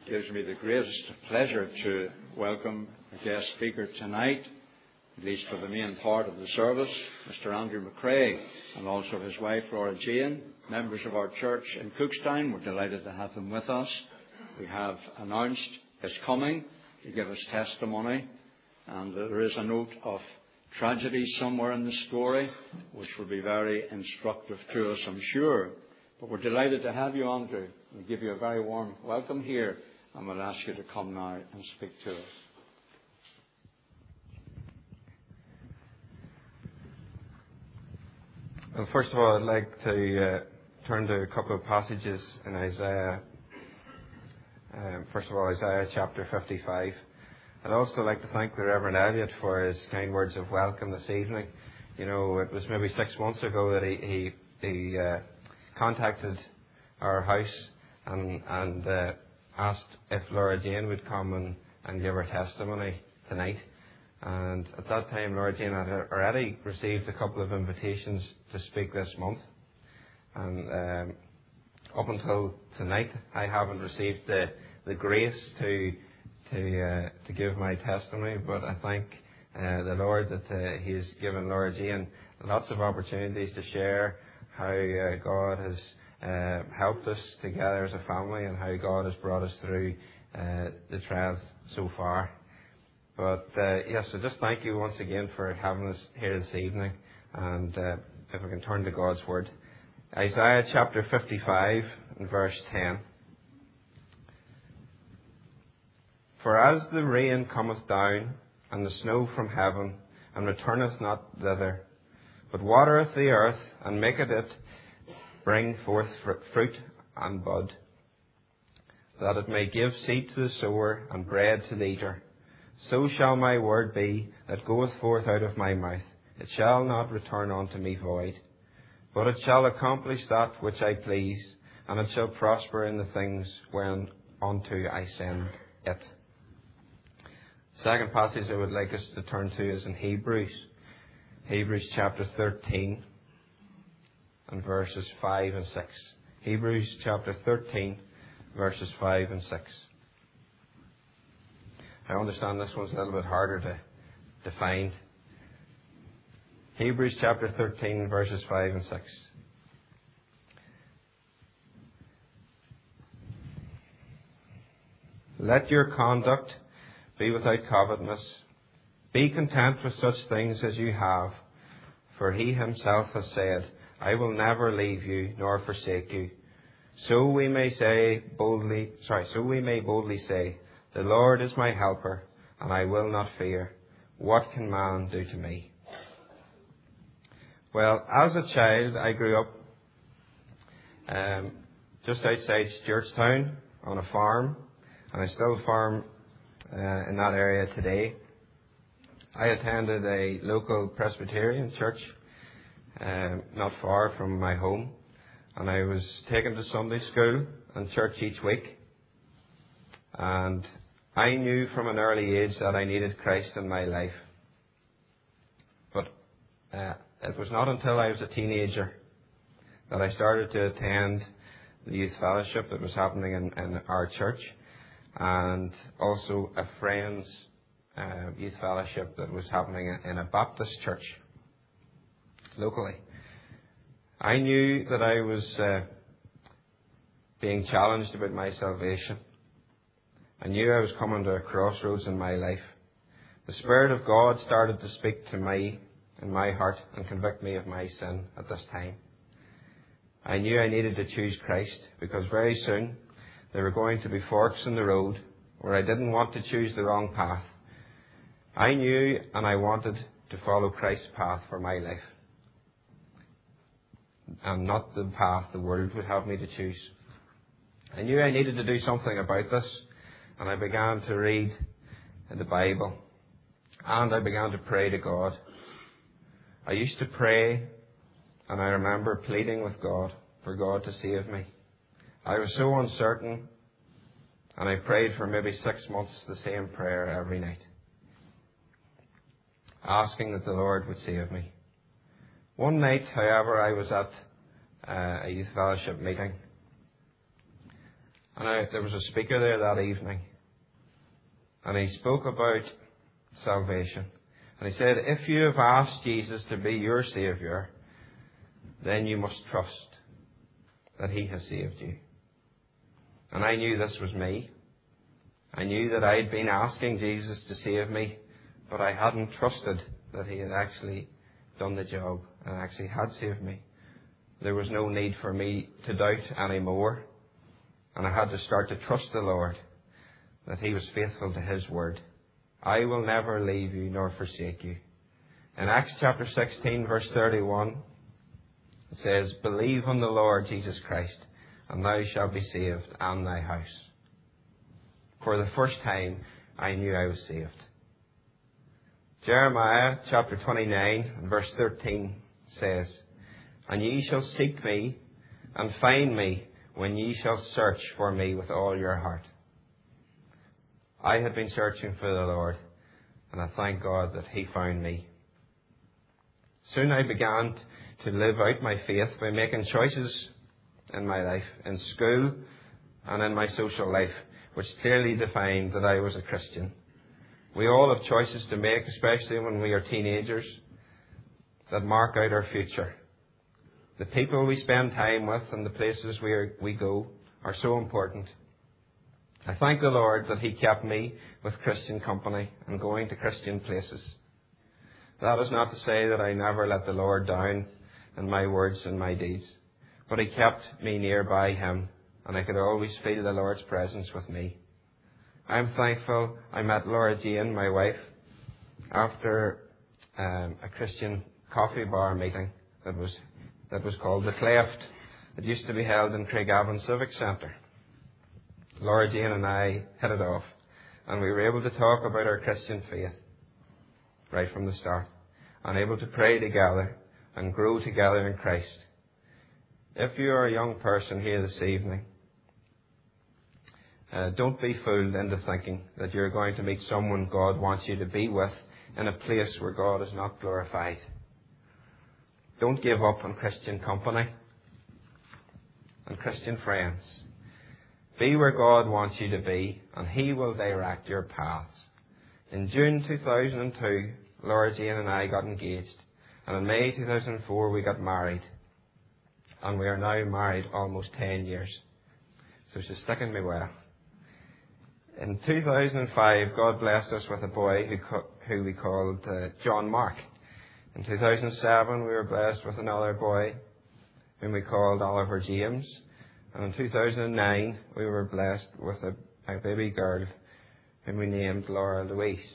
gives me the greatest pleasure to welcome a guest speaker tonight, at least for the main part of the service, Mr. Andrew McCrae, and also his wife, Laura Jane, members of our church in Cookstown. We're delighted to have them with us. We have announced his coming to give us testimony, and there is a note of tragedy somewhere in the story, which will be very instructive to us, I'm sure. But we're delighted to have you, Andrew. We give you a very warm welcome here, and we'll ask you to come now and speak to us. Well, first of all, I'd like to turn to a couple of passages in Isaiah. First of all, Isaiah chapter 55. I'd also like to thank the Reverend Elliot for his kind words of welcome this evening. You know, it was maybe 6 months ago that he contacted our house and asked if Laura Jane would come and give her testimony tonight. And at that time, Laura Jane had already received a couple of invitations to speak this month. And up until tonight, I haven't received the grace to give my testimony, but I thank the Lord that He has given Laura Jane lots of opportunities to share how God has helped us together as a family and how God has brought us through the trials so far. But yes, so just thank you once again for having us here this evening, and if we can turn to God's Word. Isaiah chapter 55 and verse 10. For as the rain cometh down, and the snow from heaven, and returneth not thither, but watereth the earth, and maketh it bring forth fruit and bud, that it may give seed to the sower, and bread to the eater, so shall my word be that goeth forth out of my mouth. It shall not return unto me void, but it shall accomplish that which I please, and it shall prosper in the things whereunto I send it. Second passage I would like us to turn to is in Hebrews. Hebrews chapter 13 and verses 5 and 6. Hebrews chapter 13 verses 5 and 6. I understand this one's a little bit harder to find. Hebrews chapter 13 verses 5 and 6. Let your conduct be without covetousness. Be content with such things as you have, for He Himself has said, I will never leave you nor forsake you. So we may boldly say, the Lord is my helper, and I will not fear. What can man do to me? Well, as a child, I grew up just outside Stewartstown on a farm, and I still farm in that area today. I attended a local Presbyterian church not far from my home, and I was taken to Sunday school and church each week. And I knew from an early age that I needed Christ in my life. But it was not until I was a teenager that I started to attend the youth fellowship that was happening in our church, and also a friend's youth fellowship that was happening in a Baptist church locally. I knew that I was being challenged about my salvation. I knew I was coming to a crossroads in my life. The Spirit of God started to speak to me in my heart and convict me of my sin at this time. I knew I needed to choose Christ, because very soon there were going to be forks in the road where I didn't want to choose the wrong path. I knew and I wanted to follow Christ's path for my life, and not the path the world would have me to choose. I knew I needed to do something about this, and I began to read the Bible, and I began to pray to God. I used to pray, and I remember pleading with God for God to save me. I was so uncertain, and I prayed for maybe 6 months the same prayer every night, asking that the Lord would save me. One night, however, I was at a youth fellowship meeting, And there was a speaker there that evening. And he spoke about salvation. And he said, if you have asked Jesus to be your Saviour, then you must trust that He has saved you. And I knew this was me. I knew that I'd been asking Jesus to save me, but I hadn't trusted that He had actually done the job and actually had saved me. There was no need for me to doubt anymore. And I had to start to trust the Lord, that He was faithful to His word. I will never leave you nor forsake you. In Acts chapter 16, verse 31, it says, believe on the Lord Jesus Christ, and thou shalt be saved, and thy house. For the first time, I knew I was saved. Jeremiah chapter 29, verse 13 says, and ye shall seek me, and find me, when ye shall search for me with all your heart. I had been searching for the Lord, and I thank God that He found me. Soon I began to live out my faith by making choices in my life, in school and in my social life, which clearly defined that I was a Christian. We all have choices to make, especially when we are teenagers, that mark out our future. The people we spend time with and the places we go are so important. I thank the Lord that He kept me with Christian company and going to Christian places. That is not to say that I never let the Lord down in my words and my deeds, but He kept me nearby Him, and I could always feel the Lord's presence with me. I'm thankful I met Laura Jane, my wife, after a Christian coffee bar meeting that was called The Cleft. It used to be held in Craigavon Civic Centre. Laura Jane and I hit it off, and we were able to talk about our Christian faith right from the start, and able to pray together and grow together in Christ. If you are a young person here this evening, don't be fooled into thinking that you're going to meet someone God wants you to be with in a place where God is not glorified. Don't give up on Christian company and Christian friends. Be where God wants you to be, and He will direct your paths. In June 2002, Laura Jane and I got engaged, and in May 2004 we got married. And we are now married almost 10 years. So she's sticking me well. In 2005, God blessed us with a boy who we called John Mark. In 2007, we were blessed with another boy whom we called Oliver James. And in 2009, we were blessed with a baby girl whom we named Laura Louise.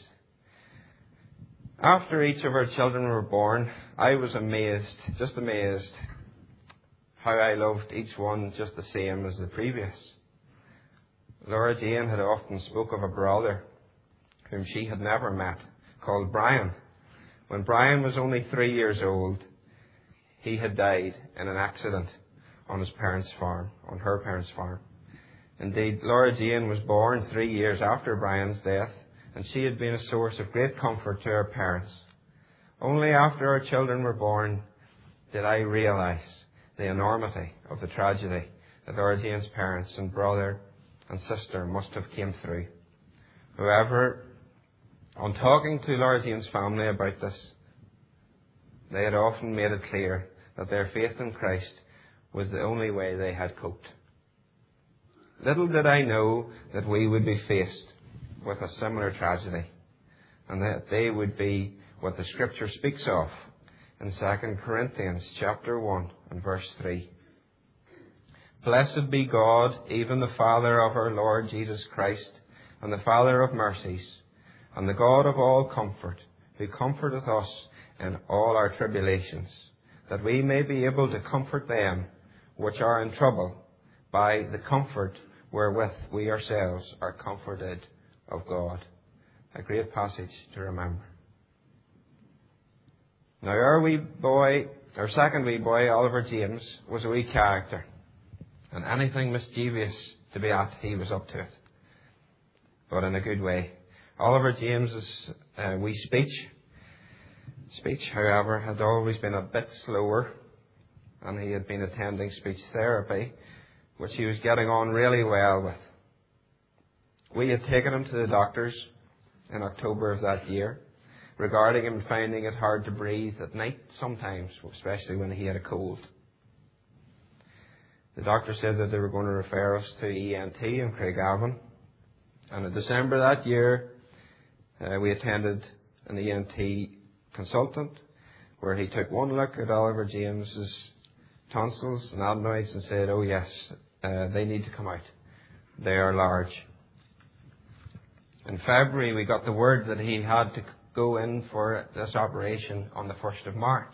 After each of our children were born, I was just amazed, how I loved each one just the same as the previous. Laura Jane had often spoke of a brother whom she had never met, called Brian. When Brian was only 3 years old, he had died in an accident on his parents' farm, on her parents' farm. Indeed, Laura Jane was born 3 years after Brian's death, and she had been a source of great comfort to her parents. Only after our children were born did I realize the enormity of the tragedy that Laura Jane's parents and brother and sister must have came through. However, on talking to Laura Jane's family about this, they had often made it clear that their faith in Christ was the only way they had coped. Little did I know that we would be faced with a similar tragedy, and that they would be what the Scripture speaks of in 2 Corinthians chapter 1 and verse 3. Blessed be God, even the Father of our Lord Jesus Christ, and the Father of mercies, and the God of all comfort, who comforteth us in all our tribulations, that we may be able to comfort them which are in trouble by the comfort wherewith we ourselves are comforted of God. A great passage to remember. Now our second wee boy, Oliver James, was a wee character, and anything mischievous to be at, he was up to it, but in a good way. Oliver James's wee speech, however, had always been a bit slower, and he had been attending speech therapy, which he was getting on really well with. We had taken him to the doctors in October of that year, regarding him finding it hard to breathe at night sometimes, especially when he had a cold. The doctor said that they were going to refer us to ENT in Craigavon. And in December that year, we attended an ENT consultant where he took one look at Oliver James's tonsils and adenoids and said, "Oh yes, they need to come out. They are large." In February, we got the word that he had to go in for this operation on the 1st of March.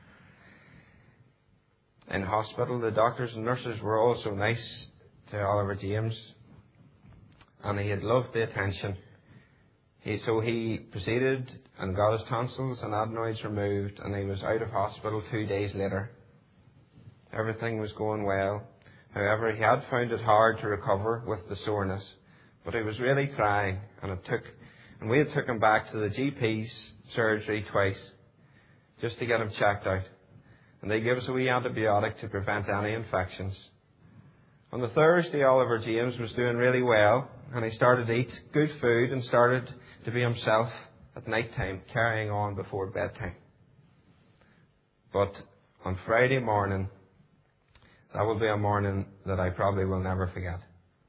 In hospital, the doctors and nurses were also nice to Oliver James, and he had loved the attention. So he proceeded and got his tonsils and adenoids removed, and he was out of hospital 2 days later. Everything was going well. However, he had found it hard to recover with the soreness, but he was really trying, and we had took him back to the GP's surgery twice just to get him checked out. And they gave us a wee antibiotic to prevent any infections. On the Thursday, Oliver James was doing really well, and he started to eat good food and started to be himself at night time, carrying on before bedtime. But on Friday morning, that will be a morning that I probably will never forget.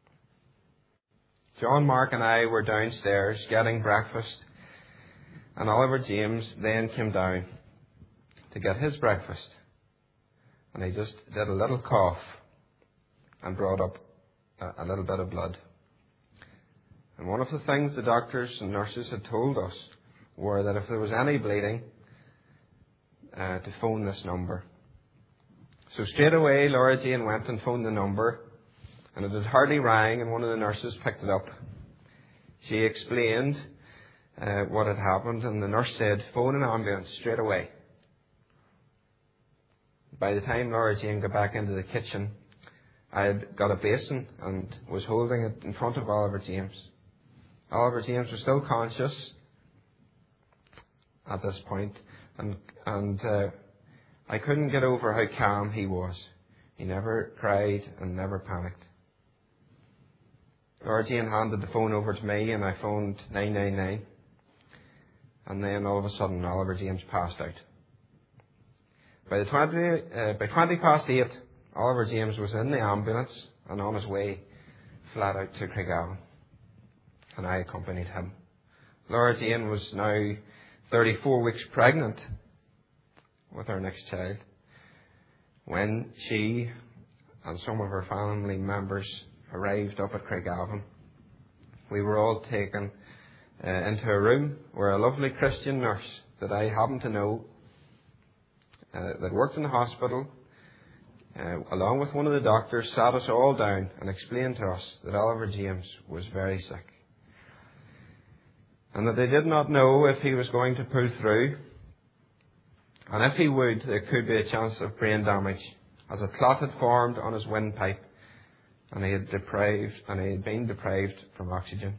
John, Mark and I were downstairs getting breakfast, and Oliver James then came down to get his breakfast. And he just did a little cough and brought up a little bit of blood. And one of the things the doctors and nurses had told us were that if there was any bleeding, to phone this number. So straight away, Laura Jane went and phoned the number, and it had hardly rang, and one of the nurses picked it up. She explained what had happened, and the nurse said, "Phone an ambulance straight away." By the time Laura Jane got back into the kitchen, I had got a basin and was holding it in front of Oliver James. Oliver James was still conscious at this point, and I couldn't get over how calm he was. He never cried and never panicked. Laura Jane handed the phone over to me, and I phoned 999. And then all of a sudden, Oliver James passed out. By 20 past 8, Oliver James was in the ambulance and on his way flat out to Craigavon, and I accompanied him. Laura Jane was now 34 weeks pregnant with our next child when she and some of her family members arrived up at Craigavon. We were all taken into a room where a lovely Christian nurse that I happened to know that worked in the hospital, along with one of the doctors, sat us all down and explained to us that Oliver James was very sick, and that they did not know if he was going to pull through, and if he would, there could be a chance of brain damage, as a clot had formed on his windpipe, and he had been deprived from oxygen.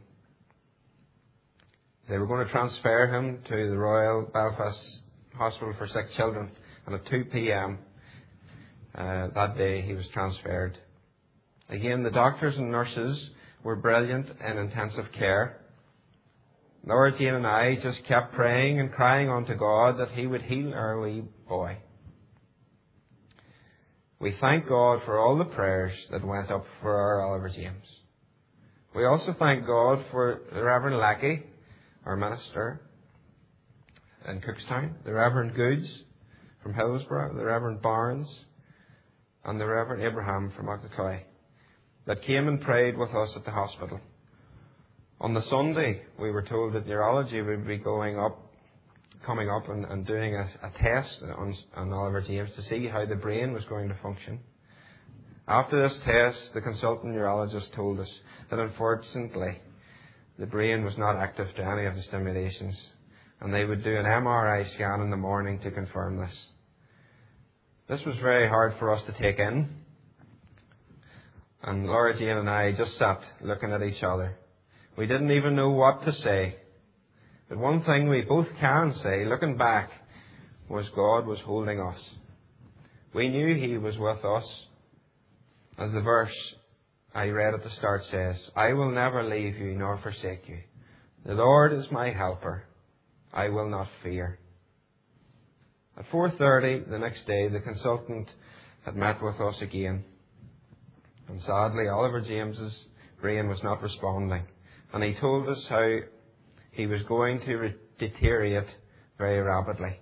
They were going to transfer him to the Royal Belfast Hospital for Sick Children, and at 2 p.m. That day he was transferred. Again, the doctors and nurses were brilliant in intensive care. Laura Jane and I just kept praying and crying unto God that he would heal our wee boy. We thank God for all the prayers that went up for our Oliver James. We also thank God for the Reverend Lackey, our minister in Cookstown, the Reverend Goods from Hillsborough, the Reverend Barnes, and the Reverend Abraham from Octacloy, that came and prayed with us at the hospital. On the Sunday, we were told that neurology would be coming up and doing a test on Oliver James to see how the brain was going to function. After this test, the consultant neurologist told us that unfortunately the brain was not active to any of the stimulations, and they would do an MRI scan in the morning to confirm this. This was very hard for us to take in, and Laura Jane and I just sat looking at each other. We didn't even know what to say. But one thing we both can say, looking back, was God was holding us. We knew He was with us, As the verse I read at the start says, I will never leave you nor forsake you. The Lord is my helper. I will not fear. At 4:30 the next day, the consultant had met with us again. And sadly, Oliver James's brain was not responding. And he told us how he was going to deteriorate very rapidly.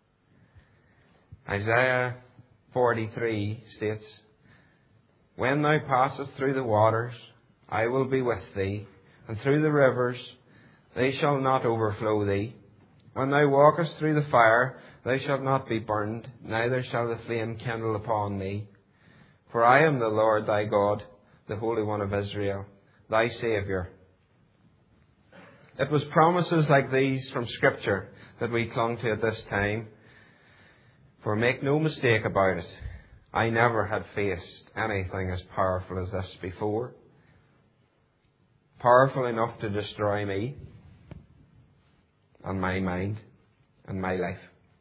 Isaiah 43 states, When thou passest through the waters, I will be with thee, and through the rivers, they shall not overflow thee. When thou walkest through the fire, thou shalt not be burned, neither shall the flame kindle upon thee. For I am the Lord thy God, the Holy One of Israel, thy Saviour. It was promises like these from Scripture that we clung to at this time. For make no mistake about it, I never had faced anything as powerful as this before. Powerful enough to destroy me and my mind and my life.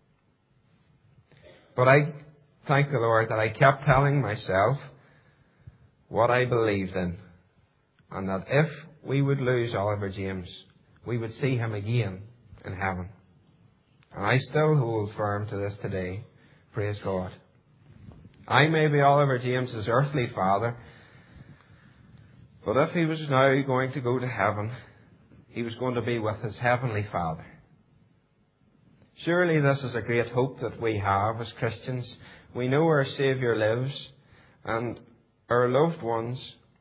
But I thank the Lord that I kept telling myself what I believed in, and that if we would lose Oliver James, we would see him again in heaven. And I still hold firm to this today. Praise God. I may be Oliver James's earthly father, but if he was now going to go to heaven, he was going to be with his heavenly Father. Surely this is a great hope that we have as Christians. We know our Saviour lives, and our loved ones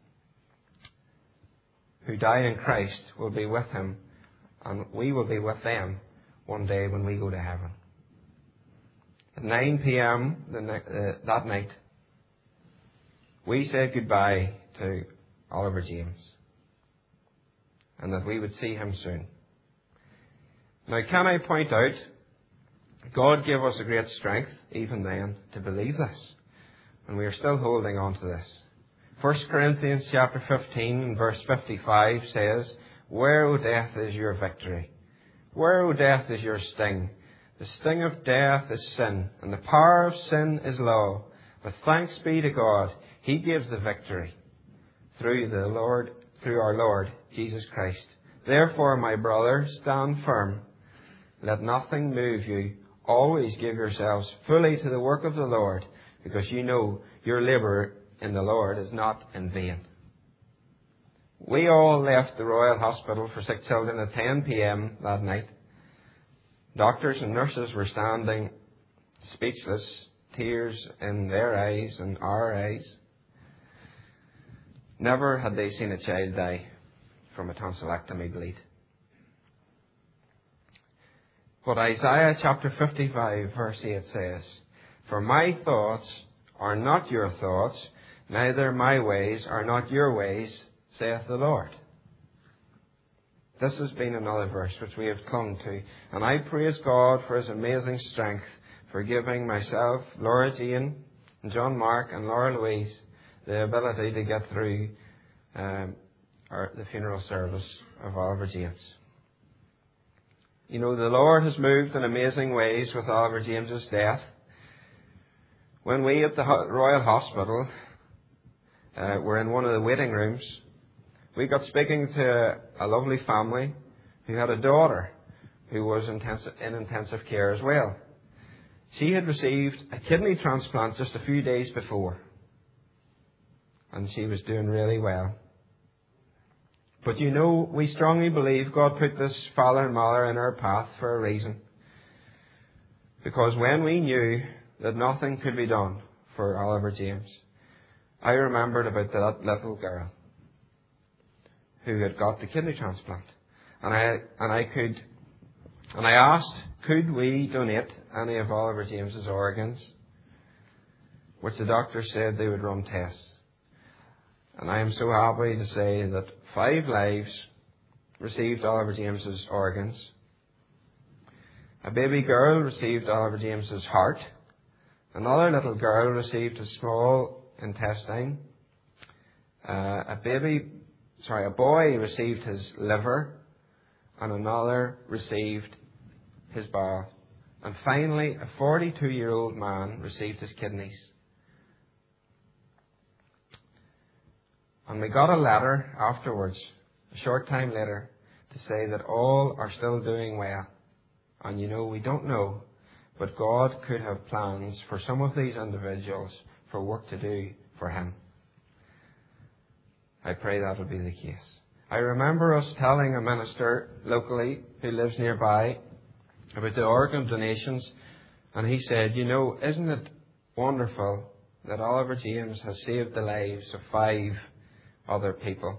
who die in Christ will be with him, and we will be with them one day when we go to heaven. At 9 p.m. that night, we said goodbye to Oliver James, and that we would see him soon. Now, can I point out, God gave us a great strength, even then, to believe this, and we are still holding on to this. 1 Corinthians chapter 15 and verse 55 says, Where, O death, is your victory? Where, O death, is your sting? The sting of death is sin, and the power of sin is law. But thanks be to God, He gives the victory through our Lord Jesus Christ. Therefore, my brother, stand firm. Let nothing move you. Always give yourselves fully to the work of the Lord, because you know your labour in the Lord is not in vain. We all left the Royal Hospital for Sick Children at 10 p.m. that night. Doctors and nurses were standing speechless, tears in their eyes and our eyes. Never had they seen a child die from a tonsillectomy bleed. But Isaiah chapter 55 verse 8 says, For my thoughts are not your thoughts, neither my ways are not your ways, saith the Lord. This has been another verse which we have clung to, and I praise God for His amazing strength for giving myself, Laura Jean, and John Mark and Laura Louise the ability to get through the funeral service of Oliver James. You know, the Lord has moved in amazing ways with Oliver James's death. When we at the Royal Hospital were in one of the waiting rooms, we got speaking to a lovely family who had a daughter who was in intensive care as well. She had received a kidney transplant just a few days before, and she was doing really well. But you know, we strongly believe God put this father and mother in our path for a reason. Because when we knew that nothing could be done for Oliver James, I remembered about that little girl who had got the kidney transplant. And I asked, could we donate any of Oliver James's organs? Which the doctor said they would run tests. And I am so happy to say that 5 lives received Oliver James's organs. A baby girl received Oliver James's heart. Another little girl received his small intestine. A boy received his liver, and another received his bowel. And finally, a 42-year-old man received his kidneys. And we got a letter afterwards, a short time later, to say that all are still doing well. And we don't know, but God could have plans for some of these individuals for work to do for Him. I pray that will be the case. I remember us telling a minister locally who lives nearby about the organ donations, and he said, isn't it wonderful that Oliver James has saved the lives of 5 other people?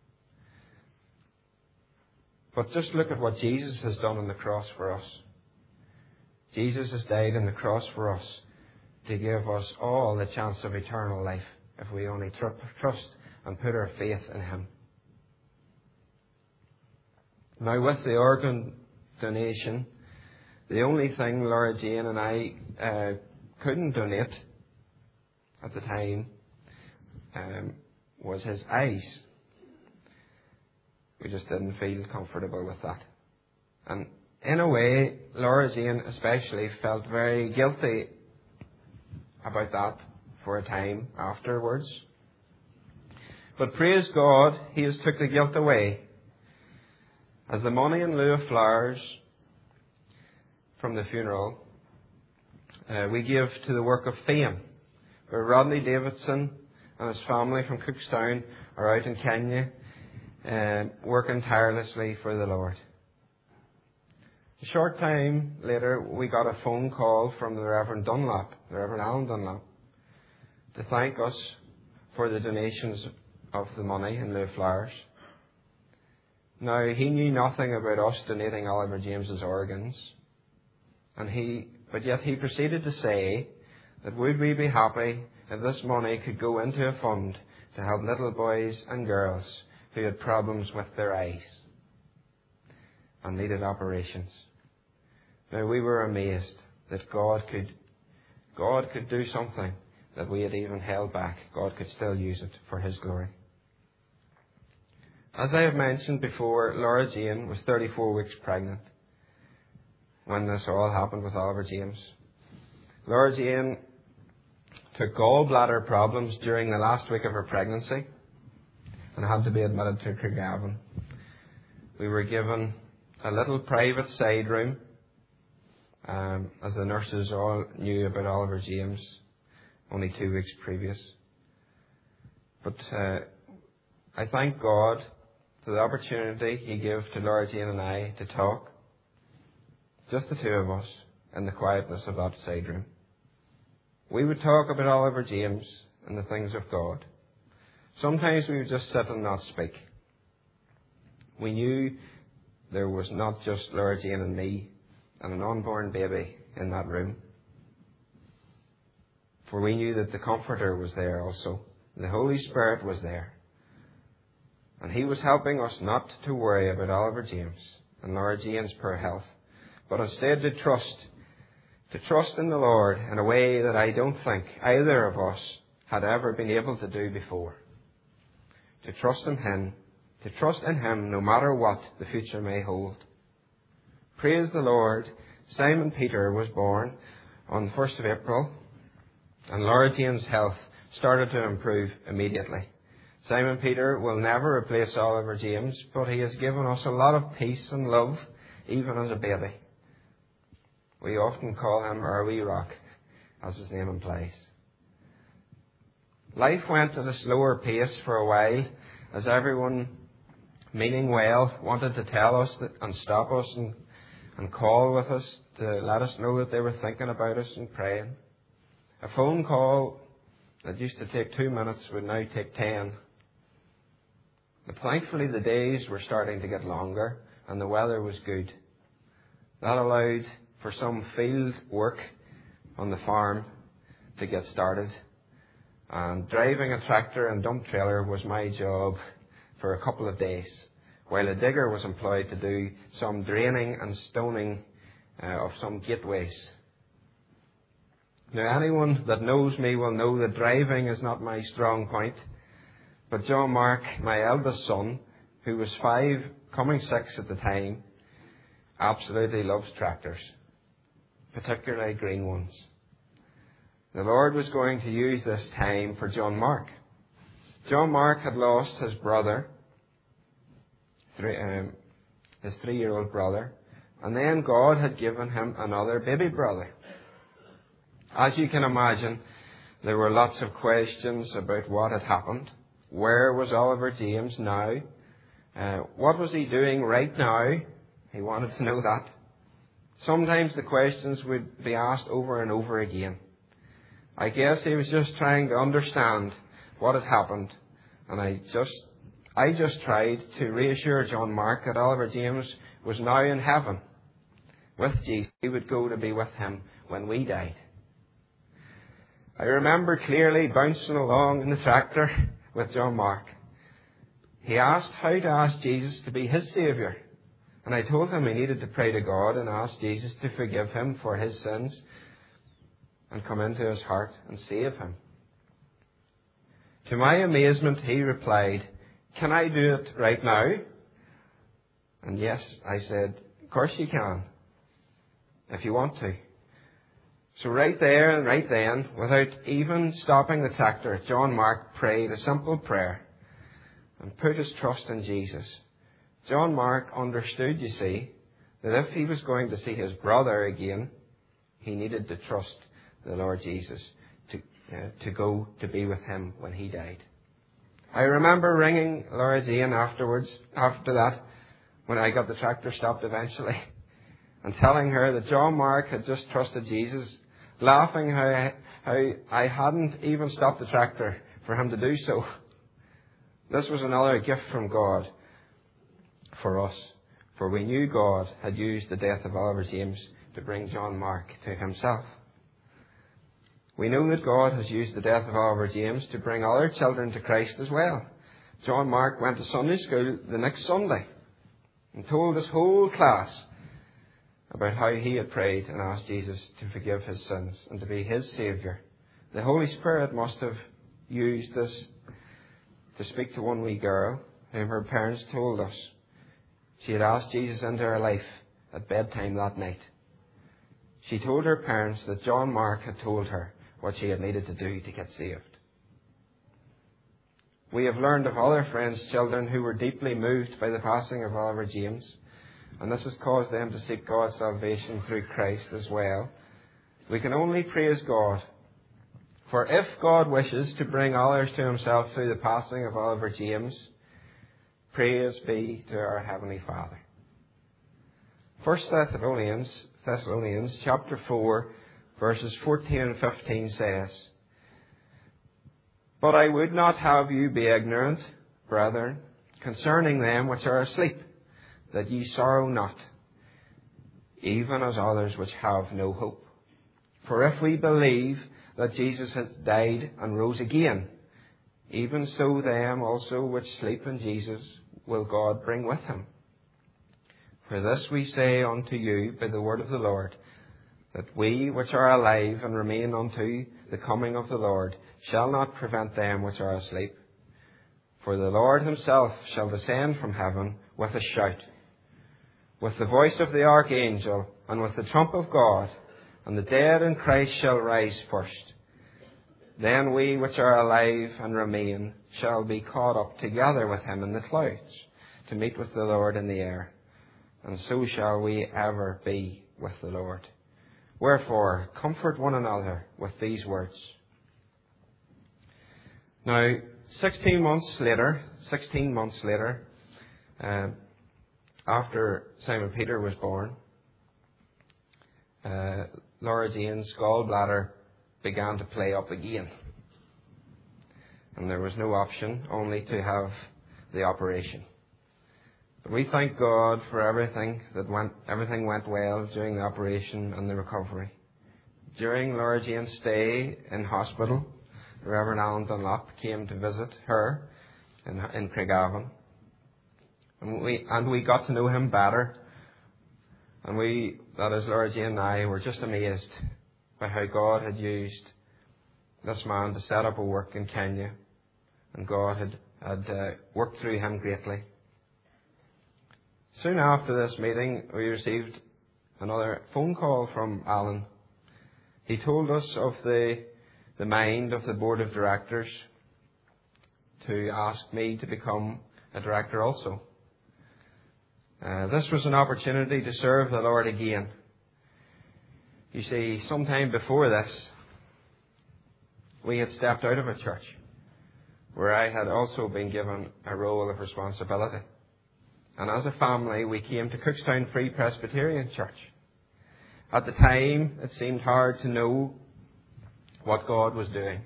But just look at what Jesus has done on the cross for us. Jesus has died on the cross for us to give us all the chance of eternal life if we only trust and put our faith in Him. Now, with the organ donation, the only thing Laura Jane and I couldn't donate at the time was his eyes. We just didn't feel comfortable with that. And in a way, Laura Jane especially felt very guilty about that for a time afterwards. But praise God, He has took the guilt away. As the money in lieu of flowers from the funeral, we give to the work of fame, where Rodney Davidson and his family from Cookstown are out in Kenya working tirelessly for the Lord. A short time later, we got a phone call from the Reverend Alan Dunlap, to thank us for the donations of the money in lieu of flowers. Now, he knew nothing about us donating Oliver James's organs, but yet he proceeded to say that would we be happy if this money could go into a fund to help little boys and girls who had problems with their eyes and needed operations. Now, we were amazed that God could do something that we had even held back. God could still use it for His glory. As I have mentioned before, Laura Jane was 34 weeks pregnant when this all happened with Oliver James. Laura Jane took gallbladder problems during the last week of her pregnancy and had to be admitted to Craigavon. We were given a little private side room, as the nurses all knew about Oliver James only 2 weeks previous. But I thank God for the opportunity He gave to Laura Jane and I to talk, just the two of us, in the quietness of that side room. We would talk about Oliver James and the things of God. Sometimes we would just sit and not speak. We knew there was not just Laura Jane and me and an unborn baby in that room. For we knew that the Comforter was there also. The Holy Spirit was there. And He was helping us not to worry about Oliver James and Laura Jane's poor health, but instead to trust in the Lord in a way that I don't think either of us had ever been able to do before. To trust in Him no matter what the future may hold. Praise the Lord, Simon Peter was born on the 1st of April, and Laura Jane's health started to improve immediately. Simon Peter will never replace Oliver James, but he has given us a lot of peace and love, even as a baby. We often call him our wee rock, as his name implies. Life went at a slower pace for a while, as everyone, meaning well, wanted to tell us and stop us and call with us to let us know that they were thinking about us and praying. A phone call that used to take 2 minutes would now take 10. But thankfully the days were starting to get longer and the weather was good. That allowed for some field work on the farm to get started. And driving a tractor and dump trailer was my job for a couple of days, while a digger was employed to do some draining and stoning of some gateways. Now, anyone that knows me will know that driving is not my strong point. But John Mark, my eldest son, who was 5, coming 6 at the time, absolutely loves tractors, particularly green ones. The Lord was going to use this time for John Mark. John Mark had lost his brother, his 3-year-old brother, and then God had given him another baby brother. As you can imagine, there were lots of questions about what had happened. Where was Oliver James now? What was he doing right now? He wanted to know that. Sometimes the questions would be asked over and over again. I guess he was just trying to understand what had happened, and I just tried to reassure John Mark that Oliver James was now in heaven with Jesus. He would go to be with him when we died. I remember clearly bouncing along in the tractor with John Mark. He asked how to ask Jesus to be his Saviour, and I told him he needed to pray to God and ask Jesus to forgive him for his sins and come into his heart and save him. To my amazement, he replied, "Can I do it right now?" And yes, I said, "Of course you can, if you want to." So right there and right then, without even stopping the tractor, John Mark prayed a simple prayer and put his trust in Jesus. John Mark understood, you see, that if he was going to see his brother again, he needed to trust the Lord Jesus to go to be with him when he died. I remember ringing Laura Jane after that, when I got the tractor stopped eventually, and telling her that John Mark had just trusted Jesus, laughing how I hadn't even stopped the tractor for him to do so. This was another gift from God for us, for we knew God had used the death of Oliver James to bring John Mark to himself. We know that God has used the death of Oliver James to bring other children to Christ as well. John Mark went to Sunday school the next Sunday and told his whole class about how he had prayed and asked Jesus to forgive his sins and to be his Saviour. The Holy Spirit must have used this to speak to one wee girl whom her parents told us she had asked Jesus into her life at bedtime that night. She told her parents that John Mark had told her what she had needed to do to get saved. We have learned of other friends' children who were deeply moved by the passing of Oliver James, and this has caused them to seek God's salvation through Christ as well. We can only praise God, for if God wishes to bring others to himself through the passing of Oliver James, praise be to our Heavenly Father. 1 Thessalonians chapter 4, verses 14 and 15 says, "But I would not have you be ignorant, brethren, concerning them which are asleep, that ye sorrow not, even as others which have no hope. For if we believe that Jesus has died and rose again, even so them also which sleep in Jesus will God bring with him. For this we say unto you by the word of the Lord, that we which are alive and remain unto the coming of the Lord shall not prevent them which are asleep. For the Lord himself shall descend from heaven with a shout, with the voice of the archangel, and with the trump of God, and the dead in Christ shall rise first. Then we which are alive and remain shall be caught up together with him in the clouds, to meet with the Lord in the air. And so shall we ever be with the Lord. Wherefore, comfort one another with these words." Now, 16 months later, after Simon Peter was born, Laura Jane's gallbladder began to play up again. And there was no option, only to have the operation. But we thank God for everything went well during the operation and the recovery. During Laura Jane's stay in hospital, Reverend Alan Dunlop came to visit her in Craigavon. And we got to know him better. And that is Laura Jane and I, were just amazed by how God had used this man to set up a work in Kenya. And God had worked through him greatly. Soon after this meeting, we received another phone call from Alan. He told us of the mind of the board of directors to ask me to become a director also. This was an opportunity to serve the Lord again. You see, sometime before this, we had stepped out of a church where I had also been given a role of responsibility. And as a family, we came to Cookstown Free Presbyterian Church. At the time, it seemed hard to know what God was doing.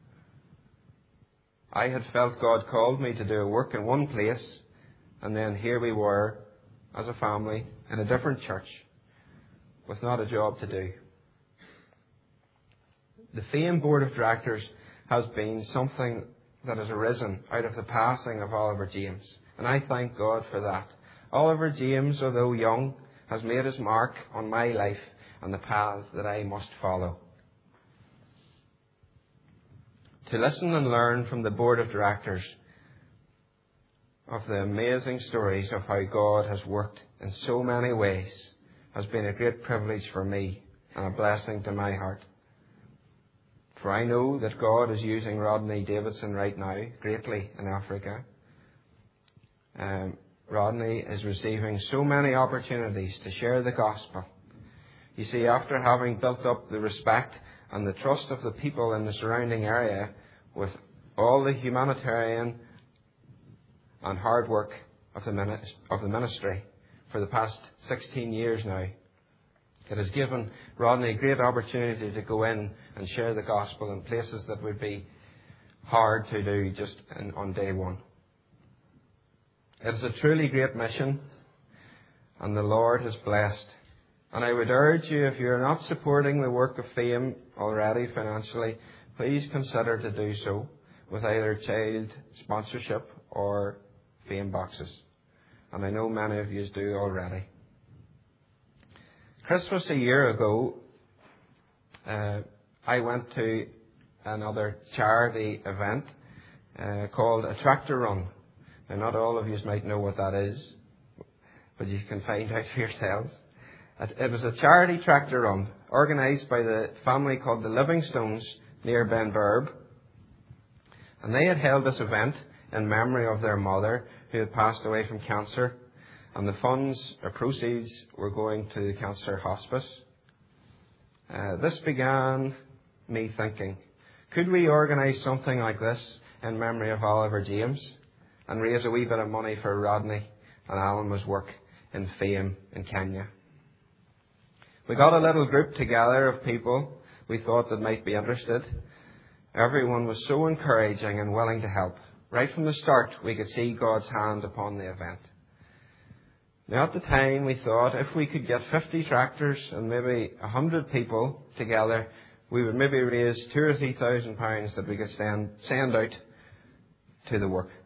I had felt God called me to do a work in one place, and then here we were, as a family, in a different church, with not a job to do. The FAME Board of Directors has been something that has arisen out of the passing of Oliver James, and I thank God for that. Oliver James, although young, has made his mark on my life and the path that I must follow. To listen and learn from the Board of Directors of the amazing stories of how God has worked in so many ways has been a great privilege for me and a blessing to my heart. For I know that God is using Rodney Davidson right now greatly in Africa. Rodney is receiving so many opportunities to share the gospel. You see, after having built up the respect and the trust of the people in the surrounding area with all the humanitarian and hard work of the ministry for the past 16 years now, it has given Rodney a great opportunity to go in and share the gospel in places that would be hard to do just on day one. It is a truly great mission, and the Lord has blessed. And I would urge you, if you are not supporting the work of FAME already financially, please consider to do so with either child sponsorship or FAME boxes. And I know many of you do already. Christmas a year ago, I went to another charity event called a tractor run. Now, not all of you might know what that is, but you can find out for yourselves. It was a charity tractor run organised by the family called the Livingstones near Benburb. And they had held this event in memory of their mother who had passed away from cancer. And the funds or proceeds were going to the cancer hospice. This began me thinking, could we organise something like this in memory of Oliver James and raise a wee bit of money for Rodney and Alan's work in FAME in Kenya? We got a little group together of people we thought that might be interested. Everyone was so encouraging and willing to help. Right from the start, we could see God's hand upon the event. Now, at the time, we thought if we could get 50 tractors and maybe 100 people together, we would maybe raise £2,000 or £3,000 that we could send out to the work.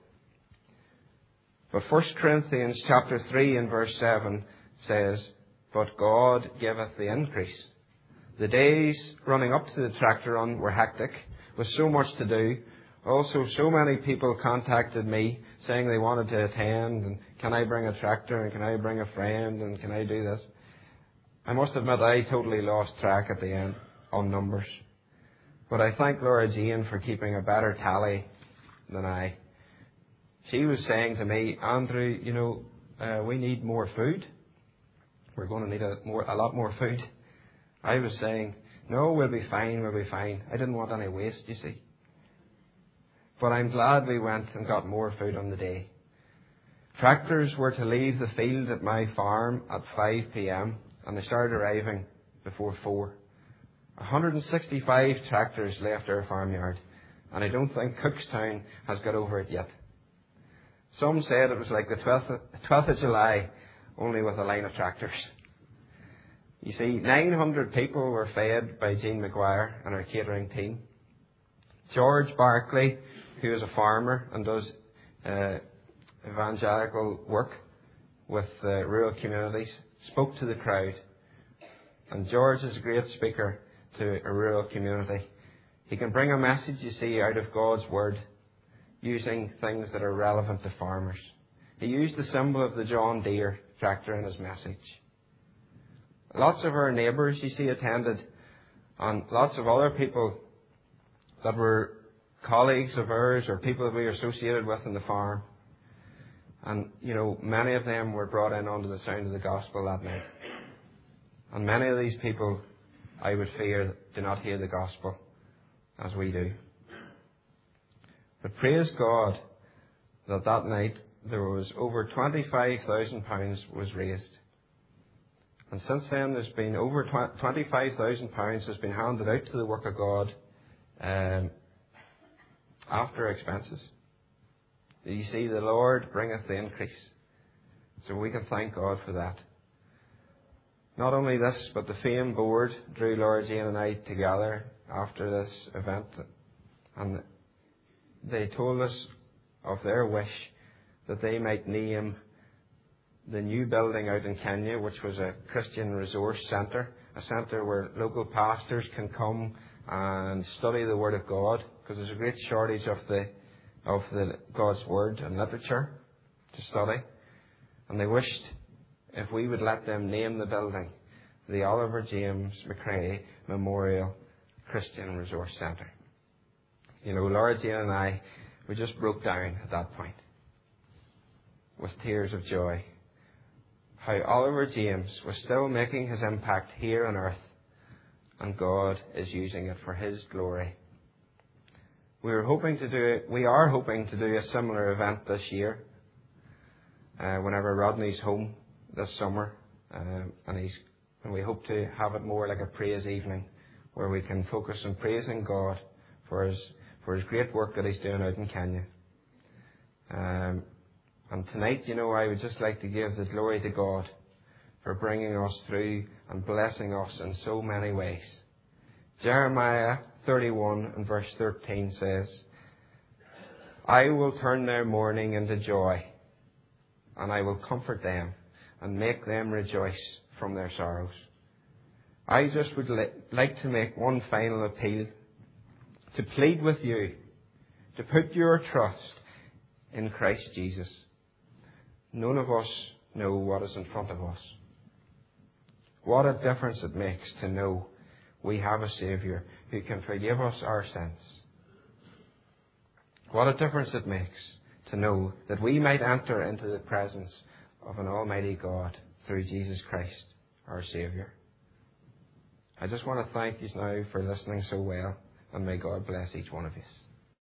But 1 Corinthians chapter 3 and verse 7 says, "But God giveth the increase." The days running up to the tractor run were hectic, with so much to do. Also, so many people contacted me saying they wanted to attend, and can I bring a tractor, and can I bring a friend, and can I do this? I must admit I totally lost track at the end on numbers. But I thank Laura Jane for keeping a better tally than I. She was saying to me, "Andrew, we need more food. We're going to need a lot more food." I was saying, "No, we'll be fine, we'll be fine." I didn't want any waste, you see. But I'm glad we went and got more food on the day. Tractors were to leave the field at my farm at 5 p.m. and they started arriving before 4. 165 tractors left our farmyard, and I don't think Cookstown has got over it yet. Some said it was like the 12th of July, only with a line of tractors. You see, 900 people were fed by Jean McGuire and our catering team. George Barclay, who is a farmer and does evangelical work with rural communities, spoke to the crowd. And George is a great speaker to a rural community. He can bring a message, you see, out of God's Word, using things that are relevant to farmers. He used the symbol of the John Deere tractor in his message. Lots of our neighbours, you see, attended, and lots of other people that were colleagues of ours or people that we are associated with in the farm. And, many of them were brought in under the sound of the gospel that night. And many of these people, I would fear, do not hear the gospel as we do. But praise God that night there was over £25,000 was raised. And since then there's been over £25,000 has been handed out to the work of God after expenses. You see, the Lord bringeth the increase. So we can thank God for that. Not only this, but the FAME board drew Laura Jane and I together after this event. And they told us of their wish that they might name the new building out in Kenya, which was a Christian resource centre, a centre where local pastors can come and study the Word of God, because there's a great shortage of the God's Word and literature to study. And they wished if we would let them name the building the Oliver James McCrae Memorial Christian Resource Centre. Laura Jane and I, we just broke down at that point with tears of joy. How Oliver James was still making his impact here on earth, and God is using it for His glory. We are hoping to do a similar event this year, whenever Rodney's home this summer, and we hope to have it more like a praise evening, where we can focus on praising God for His great work that He's doing out in Kenya. And tonight, I would just like to give the glory to God for bringing us through and blessing us in so many ways. Jeremiah 31 and verse 13 says, I will turn their mourning into joy, and I will comfort them and make them rejoice from their sorrows. I just would like to make one final appeal, to plead with you to put your trust in Christ Jesus. None of us know what is in front of us. What a difference it makes to know we have a Saviour who can forgive us our sins. What a difference it makes to know that we might enter into the presence of an Almighty God through Jesus Christ, our Saviour. I just want to thank you now for listening so well, and may God bless each one of you.